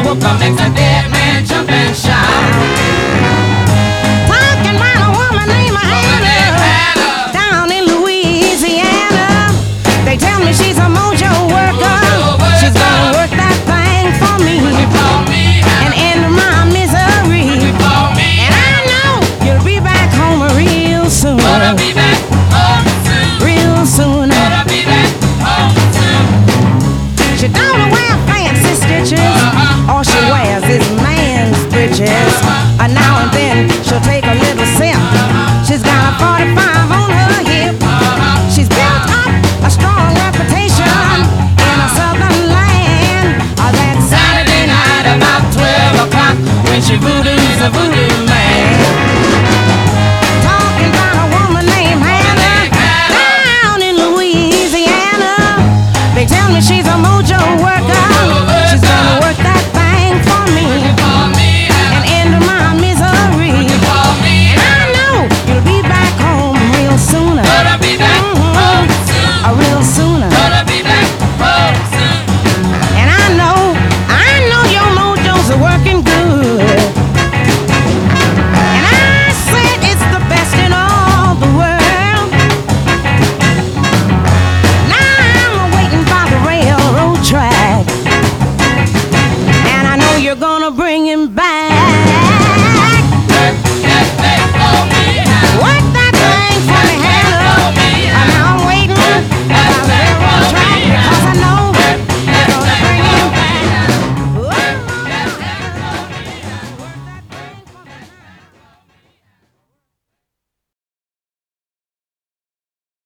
whoop-a makes a dead man jump and shout. Talking about a woman named Hannah down in Louisiana. They tell me she's a mojo worker. She's gonna work that thing for me and end my misery. And I know you'll be back home real soon. Real soon. She don't wear fancy stitches. All she wears is man's britches. Now and then she'll take a little sip. She's got a 45 on her hip. She's built up a strong reputation in a southern land. That Saturday night about 12 o'clock when she voodoos a voodoo man. Talking about a woman named Hannah down in Louisiana. They tell me she's a mojo worker. She's gonna work that thing for me and end my misery. And I know you'll be back home real sooner. Real sooner. And I know your mojos are working good. And I said it's the best in all the world. Now I'm waiting by the railroad track, and I know you're gonna bring him back.